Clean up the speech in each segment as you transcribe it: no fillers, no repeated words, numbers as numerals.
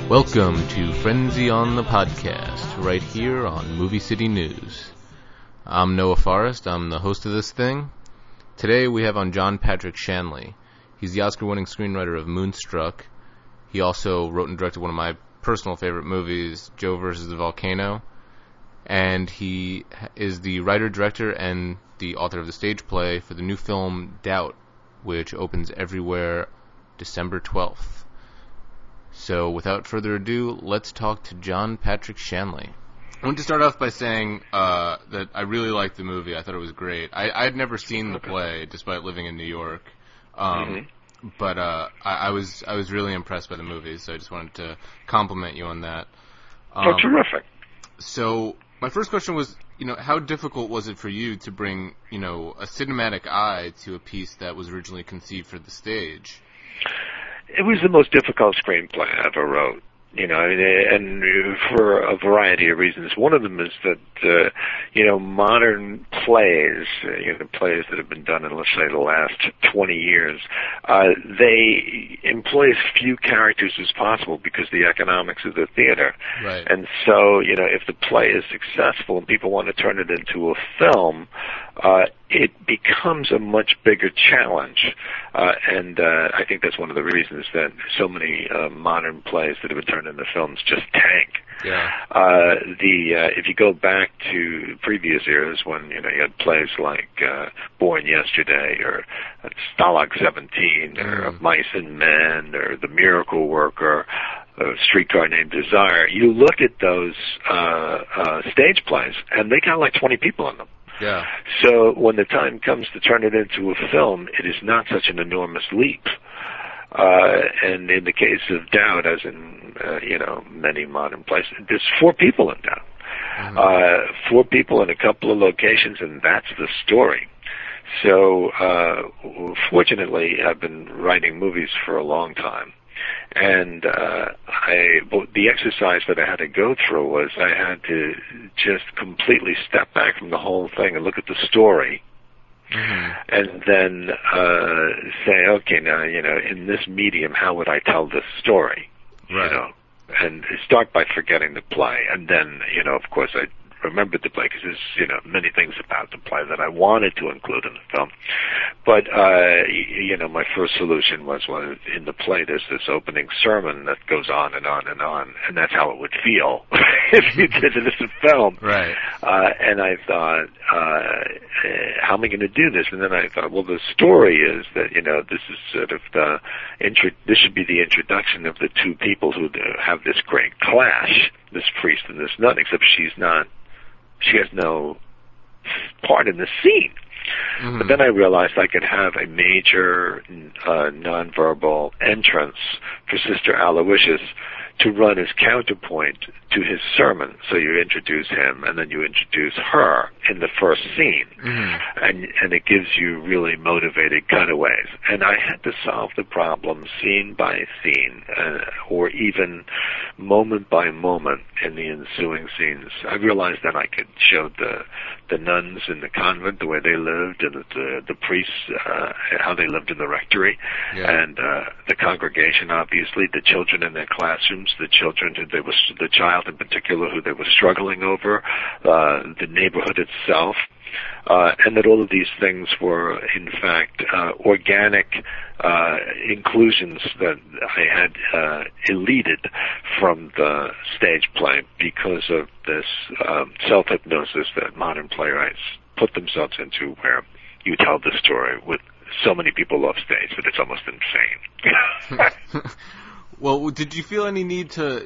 Welcome to Frenzy on the Podcast, right here on Movie City News. I'm Noah Forrest, I'm the host of this thing. Today we have on John Patrick Shanley. He's the Oscar-winning screenwriter of Moonstruck. He also wrote and directed one of my personal favorite movies, Joe vs. the Volcano. And he is the writer, director, and the author of the stage play for the new film Doubt, which opens everywhere December 12th. So, without further ado, let's talk to John Patrick Shanley. I want to start off by saying that I really liked the movie. I thought it was great. I had never seen the play, despite living in New York. But I was really impressed by the movie, so I just wanted to compliment you on that. Terrific. So, my first question was, how difficult was it for you to bring, a cinematic eye to a piece that was originally conceived for the stage? It was the most difficult screenplay I ever wrote, and for a variety of reasons. One of them is that, modern plays, plays that have been done in, let's say, the last 20 years, they employ as few characters as possible because the economics of the theater. Right. And so, if the play is successful and people want to turn it into a film, it becomes a much bigger challenge. And I think that's one of the reasons that so many modern plays that have been turned into films just tank. Yeah. If you go back to previous eras when, you had plays like Born Yesterday or Stalag 17 or Mice and Men or The Miracle Worker, Streetcar Named Desire, you look at those stage plays and they got like 20 people in them. Yeah. So when the time comes to turn it into a film, it is not such an enormous leap. And in the case of Doubt, as in, many modern plays, there's 4 people in Doubt. 4 people in a couple of locations, and that's the story. So, fortunately, I've been writing movies for a long time. And the exercise that I had to go through was I had to just completely step back from the whole thing and look at the story. And then say, okay, now, in this medium, how would I tell this story? Right. And start by forgetting the play. And then, of course, I remembered the play because there's, many things about the play that I wanted to include in the film. But, my first solution was, well, in the play there's this opening sermon that goes on and on and on, and that's how it would feel if you did it as a film. Right. And I thought, how am I going to do this? And then I thought, well, the story is that, this is sort of this should be the introduction of the 2 people who have this great clash, this priest and this nun, except she has no part in the scene. But then I realized I could have a major nonverbal entrance for Sister Aloysius to run as counterpoint to his sermon. So you introduce him, and then you introduce her in the first scene. And it gives you really motivated cutaways. And I had to solve the problem scene by scene, or even moment by moment in the ensuing scenes. I realized that I could show the nuns in the convent, the way they lived, and the priests, how they lived in the rectory, and the congregation, obviously, the children in their classrooms, the child in particular who they were struggling over, the neighborhood itself, and that all of these things were, in fact, organic inclusions that I had eluded from the stage play because of this self-hypnosis that modern playwrights put themselves into, where you tell the story with so many people off stage that it's almost insane. Well, did you feel any need to,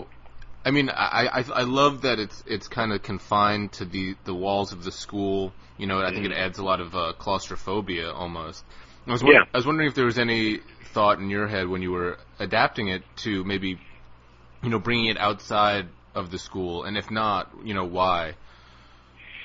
I love that it's kind of confined to the walls of the school. I think it adds a lot of claustrophobia almost. I was wondering if there was any thought in your head when you were adapting it to maybe, bringing it outside of the school, and if not, why?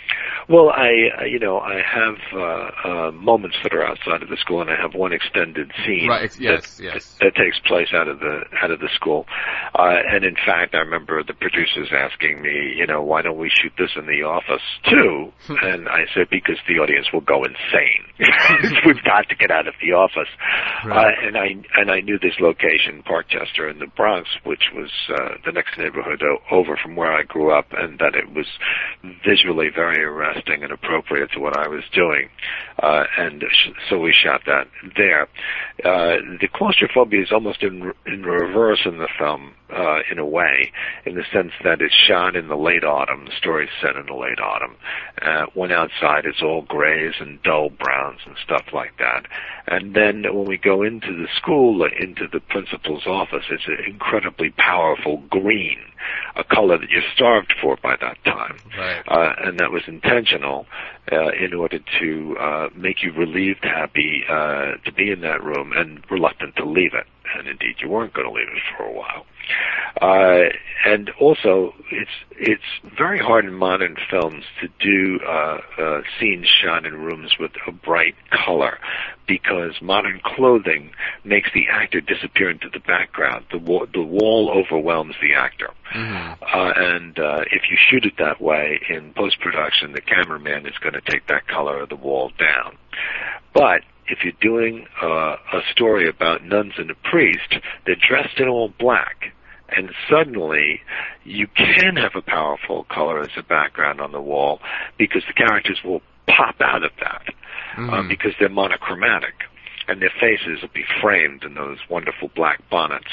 Well, I have moments that are outside of the school, and I have one extended scene. Right. Yes. That takes place out of the school. And in fact, I remember the producers asking me, why don't we shoot this in the office too? And I said, because the audience will go insane. We've got to get out of the office. Right. And I knew this location, Parkchester in the Bronx, which was the next neighborhood over from where I grew up, and that it was visually very arresting and appropriate to what I was doing. So we shot that there. The claustrophobia is almost in reverse in the film, in a way, in the sense that it's shot in the late autumn. The story's set in the late autumn. When outside, it's all grays and dull browns and stuff like that. And then when we go into the school, into the principal's office, it's an incredibly powerful green, a color that you're starved for by that time. Right. And that was intentional in order to make you relieved, happy to be in that room, and reluctant to leave it. And indeed, you weren't going to leave it for a while. And also, it's very hard in modern films to do scenes shot in rooms with a bright color, because modern clothing makes the actor disappear into the background. The wall overwhelms the actor. Mm-hmm. And if you shoot it that way in post-production, the cameraman is going to take that color of the wall down. But if you're doing a story about nuns and a priest, they're dressed in all black. And suddenly, you can have a powerful color as a background on the wall, because the characters will pop out of that, because they're monochromatic, and their faces will be framed in those wonderful black bonnets.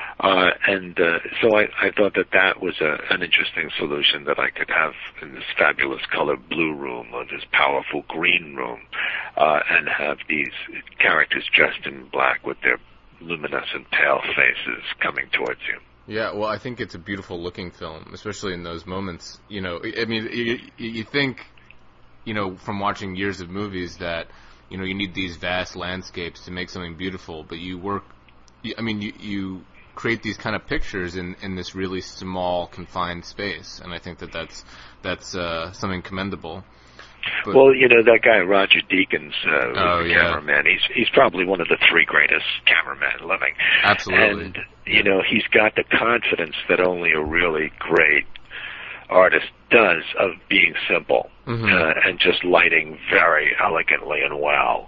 So I thought that was an interesting solution, that I could have in this fabulous colored blue room or this powerful green room, and have these characters dressed in black with their luminescent pale faces coming towards you. Yeah, well, I think it's a beautiful looking film, especially in those moments. I mean, you think, from watching years of movies that, you need these vast landscapes to make something beautiful, but you create these kind of pictures in this really small, confined space, and I think that's something commendable. But, well, that guy Roger Deakins, the cameraman, he's probably one of the three greatest cameramen living. Absolutely. And, he's got the confidence that only a really great artist does, of being simple, and just lighting very elegantly and well.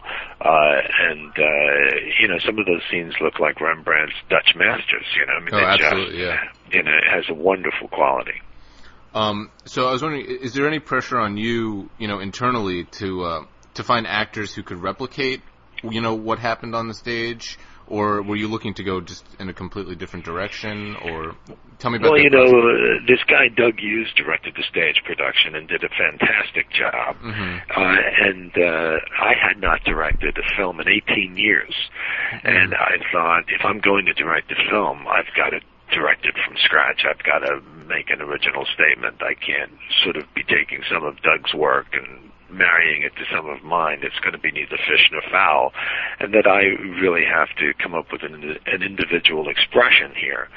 Some of those scenes look like Rembrandt's Dutch masters, absolutely, yeah. It has a wonderful quality. So I was wondering, is there any pressure on you, internally to find actors who could replicate, what happened on the stage, or were you looking to go just in a completely different direction? Or tell me about that. Well, this guy Doug Hughes directed the stage production and did a fantastic job. And I had not directed a film in 18 years, and I thought, if I'm going to direct a film, I've got to direct it from scratch. I've got to make an original statement. I can't sort of be taking some of Doug's work and marrying it to some of mine. It's going to be neither fish nor fowl, and that I really have to come up with an individual expression here.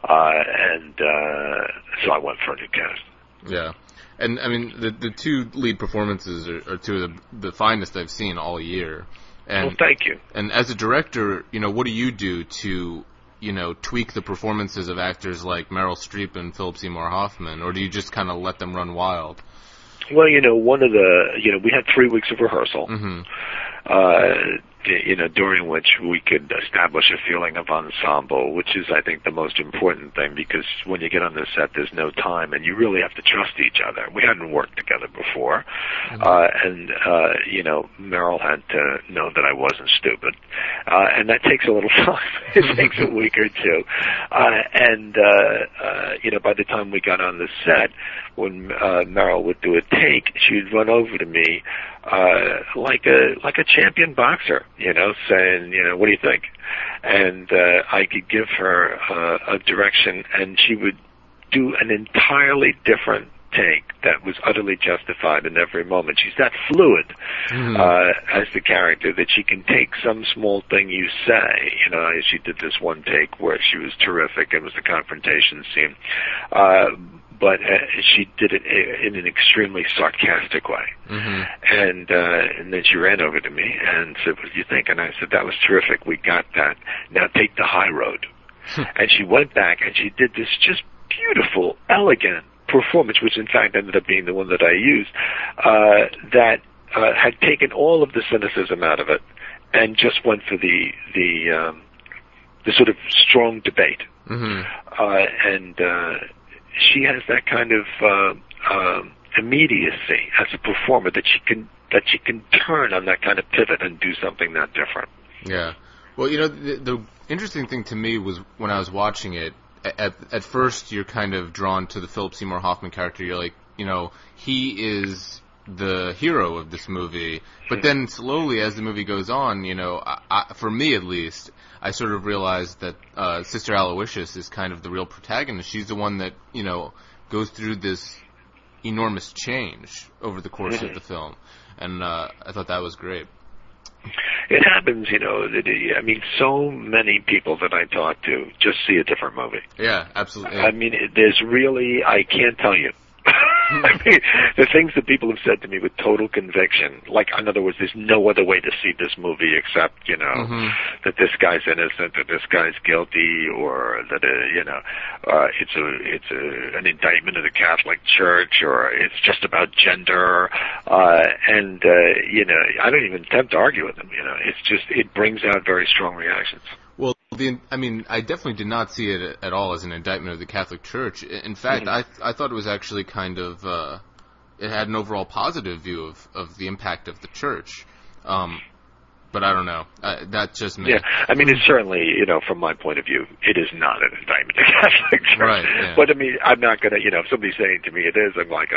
So I went for a new cast. Yeah. And, I mean, the two lead performances are two of the finest I've seen all year. And, well, thank you. And as a director, what do you do to tweak the performances of actors like Meryl Streep and Philip Seymour Hoffman, or do you just kind of let them run wild? Well, we had 3 weeks of rehearsal, during which we could establish a feeling of ensemble, which is, I think, the most important thing, because when you get on the set, there's no time, and you really have to trust each other. We hadn't worked together before, Meryl had to know that I wasn't stupid, and that takes a little time. It takes a week or two, by the time we got on the set, when Meryl would do a take, she'd run over to me like a champion boxer, saying, what do you think? And I could give her a direction, and she would do an entirely different take that was utterly justified in every moment. She's that fluid as the character that she can take some small thing you say. She did this one take where she was terrific. It was the confrontation scene. but she did it in an extremely sarcastic way. And then she ran over to me and said, "What do you think?" And I said, "That was terrific. We got that. Now take the high road." And she went back and she did this just beautiful, elegant performance, which in fact ended up being the one that I used, that had taken all of the cynicism out of it and just went for the sort of strong debate. And she has that kind of immediacy as a performer that she can turn on that kind of pivot and do something that different. Yeah. Well, the interesting thing to me was when I was watching it, at first you're kind of drawn to the Philip Seymour Hoffman character. You're like, he is the hero of this movie. But then slowly as the movie goes on, for me at least, I sort of realized that Sister Aloysius is kind of the real protagonist. She's the one that, goes through this enormous change over the course of the film. And I thought that was great. It happens, so many people that I talk to just see a different movie. Yeah, absolutely. I can't tell you. I mean, the things that people have said to me with total conviction, like, in other words, there's no other way to see this movie except, that this guy's innocent, that this guy's guilty, or that, it's an indictment of the Catholic Church, or it's just about gender, I don't even attempt to argue with them, it's just, it brings out very strong reactions. Well, I definitely did not see it at all as an indictment of the Catholic Church. In fact, I thought it was actually kind of, it had an overall positive view of the impact of the Church. But I don't know. That's just me. Yeah, it's certainly, from my point of view, it is not an indictment of the Catholic Church. Right, yeah. But I'm not going to, if somebody's saying to me it is, I'm like,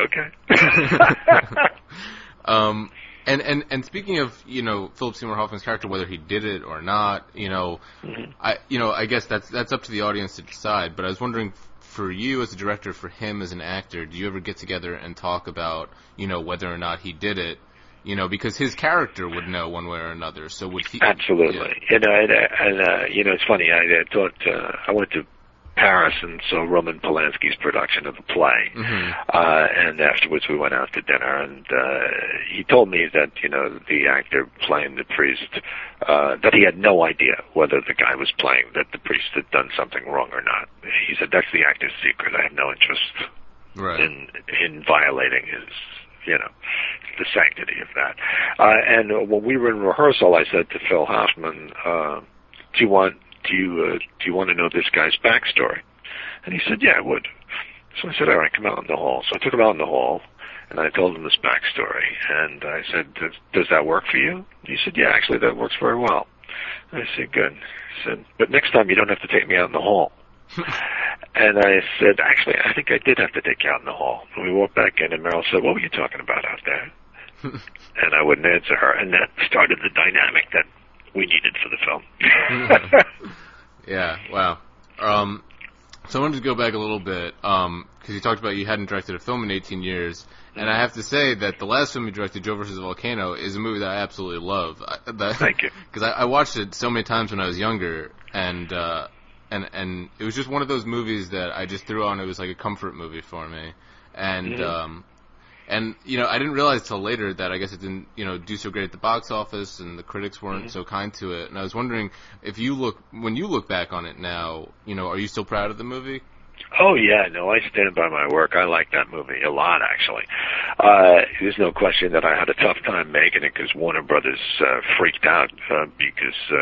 okay. And speaking of, Philip Seymour Hoffman's character, whether he did it or not, I guess that's up to the audience to decide. But I was wondering, for you as a director, for him as an actor, do you ever get together and talk about, whether or not he did it? Because his character would know one way or another. So would he? Absolutely. Yeah. It's funny. I went to Paris and saw Roman Polanski's production of the play. And afterwards we went out to dinner, and he told me that, the actor playing the priest, that he had no idea whether the guy was playing, that the priest had done something wrong or not. He said, that's the actor's secret. I have no interest in violating his, the sanctity of that. And when we were in rehearsal, I said to Phil Hoffman, do you want to know this guy's backstory? And he said, yeah, I would. So I said, all right, come out in the hall. So I took him out in the hall, and I told him this backstory. And I said, does that work for you? He said, yeah, actually, that works very well. And I said, good. He said, but next time you don't have to take me out in the hall. And I said, actually, I think I did have to take you out in the hall. And we walked back in, and Meryl said, what were you talking about out there? And I wouldn't answer her. And that started the dynamic that we needed for the film. Yeah, wow. So I wanted to go back a little bit, because you talked about you hadn't directed a film in 18 years, and I have to say that the last film you directed, Joe vs. Volcano, is a movie that I absolutely love. Thank you. Because I watched it so many times when I was younger, and it was just one of those movies that I just threw on. It was like a comfort movie for me, and I didn't realize till later that I guess it didn't, do so great at the box office, and the critics weren't so kind to it. And I was wondering if when you look back on it now, are you still proud of the movie? Oh yeah, no, I stand by my work. I like that movie a lot, actually. There's no question that I had a tough time making it because Warner Brothers freaked out because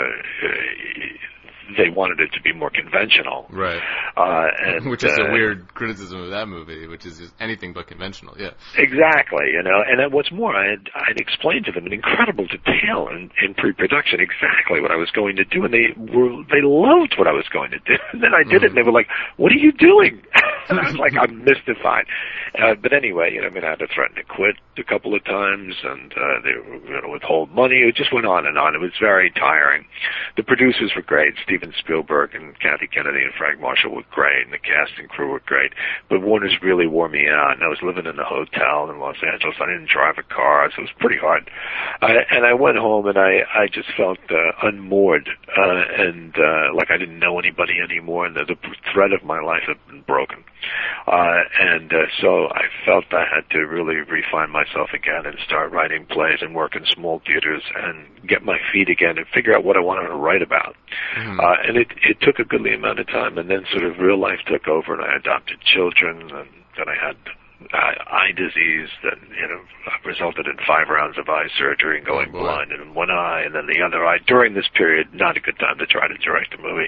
they wanted it to be more conventional. Right. Which is a weird criticism of that movie, which is just anything but conventional, yeah. Exactly, and what's more, I'd explained to them in incredible detail in pre-production exactly what I was going to do, and they loved what I was going to do. And then I did it, and they were like, what are you doing? And I was like, I'm mystified. But anyway, I had to threaten to quit a couple of times, and they were going to withhold money. It just went on and on. It was very tiring. The producers were great. Steven Spielberg and Kathy Kennedy and Frank Marshall were great, and the cast and crew were great. But Warner's really wore me out, and I was living in a hotel in Los Angeles. I didn't drive a car, so it was pretty hard. And I went home, and I just felt unmoored, and like I didn't know anybody anymore, and the thread of my life had been broken. So I felt I had to really refine myself again and start writing plays and work in small theaters and get my feet again and figure out what I wanted to write about. Mm-hmm. And it took a goodly amount of time, and then sort of real life took over, and I adopted children, and then I had eye disease that resulted in 5 rounds of eye surgery and going blind in one eye, and then the other eye. During this period, not a good time to try to direct a movie.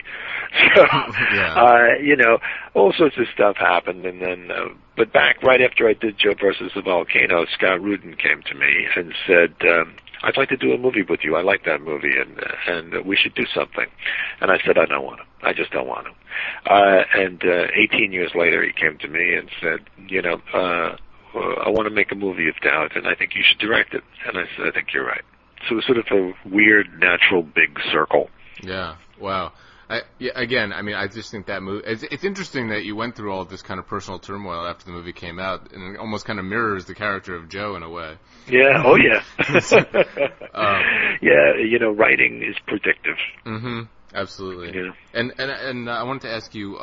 So, all sorts of stuff happened, and then, but back right after I did Joe versus the Volcano, Scott Rudin came to me and said, I'd like to do a movie with you. I like that movie, and we should do something. And I said, I don't want to. I just don't want to. And 18 years later, he came to me and said, I want to make a movie of Doubt, and I think you should direct it. And I said, I think you're right. So it was sort of a weird, natural, big circle. Yeah. Wow. I just think that movie. It's interesting that you went through all of this kind of personal turmoil after the movie came out, and it almost kind of mirrors the character of Joe in a way. Yeah. Oh, yeah. Yeah. Writing is predictive. Mm-hmm. Absolutely. Yeah. And I wanted to ask you,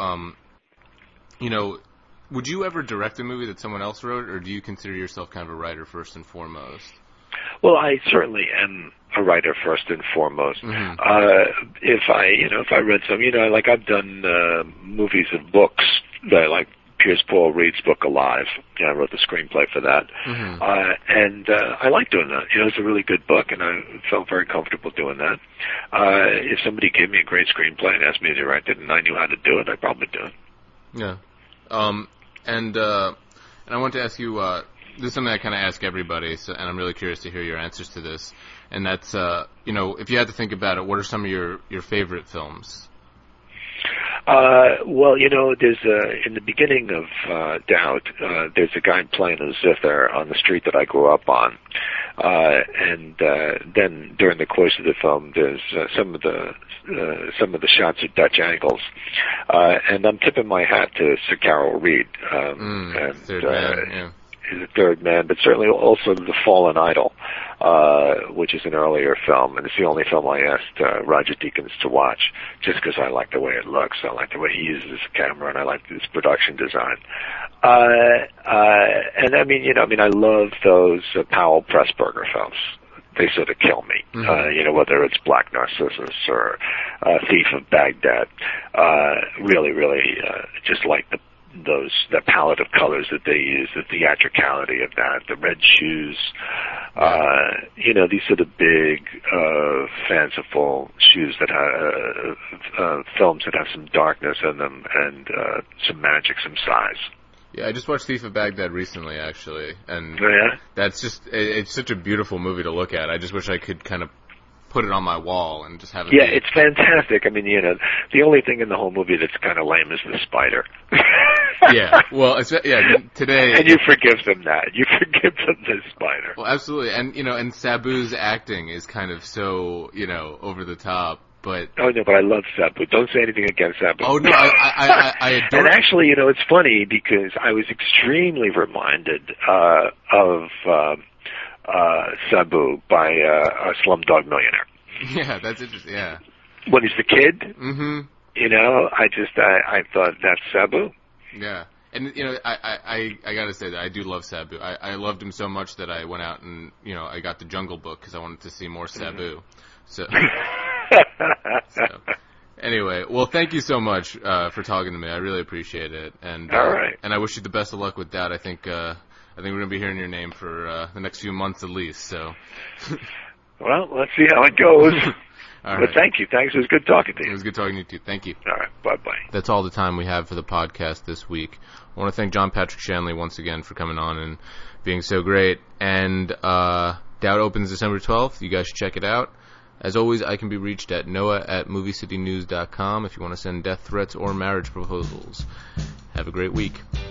would you ever direct a movie that someone else wrote, or do you consider yourself kind of a writer first and foremost? Well, I certainly am a writer first and foremost. Mm-hmm. If I read some, like I've done movies of books, like Piers Paul Reed's book Alive. I wrote the screenplay for that. Mm-hmm. And I like doing that. It's a really good book, and I felt very comfortable doing that. If somebody gave me a great screenplay and asked me to direct it and I knew how to do it, I'd probably do it. Yeah. And I want to ask you, this is something I kind of ask everybody, and I'm really curious to hear your answers to this. And that's, if you had to think about it, what are some of your favorite films? Well, there's in the beginning of Doubt, there's a guy playing a zither on the street that I grew up on, and then during the course of the film, there's some of the shots are Dutch angles, and I'm tipping my hat to Sir Carol Reed, and Third Man, yeah. The Third Man, but certainly also The Fallen Idol, which is an earlier film, and it's the only film I asked Roger Deakins to watch, just because I like the way it looks, I like the way he uses his camera, and I like his production design. And I love those Powell Pressburger films. They sort of kill me, Mm-hmm. Whether it's Black Narcissus or Thief of Baghdad. Really, just like the palette of colors that they use, the theatricality of that, the red shoes, these sort of big, fanciful shoes that have, films that have some darkness in them and, some magic, some size. Yeah, I just watched Thief of Baghdad recently, actually, and that's just, it's such a beautiful movie to look at. I just wish I could kind of put it on my wall and just have it. Yeah, it's fantastic. The only thing in the whole movie that's kind of lame is the spider. Yeah, well, today. And you forgive them that. You forgive them the spider. Well, absolutely, and Sabu's acting is kind of so, over the top. But oh no, but I love Sabu. Don't say anything against Sabu. Oh no, I adore. And actually, it's funny because I was extremely reminded of Sabu by Slumdog Millionaire. Yeah, that's interesting. Yeah, when he's the kid. Mm-hmm. I thought that's Sabu. Yeah, and I gotta say that I do love Sabu. I loved him so much that I went out and I got the Jungle Book because I wanted to see more Sabu. So anyway, well, thank you so much for talking to me. I really appreciate it. And all right. And I wish you the best of luck with that. I think we're gonna be hearing your name for the next few months at least. So. Well, let's see how it goes. All but right. thank you. Thanks. It was good talking to you. It was good talking to you, too. Thank you. All right. Bye-bye. That's all the time we have for the podcast this week. I want to thank John Patrick Shanley once again for coming on and being so great. And Doubt opens December 12th. You guys should check it out. As always, I can be reached at noah@moviecitynews.com if you want to send death threats or marriage proposals. Have a great week.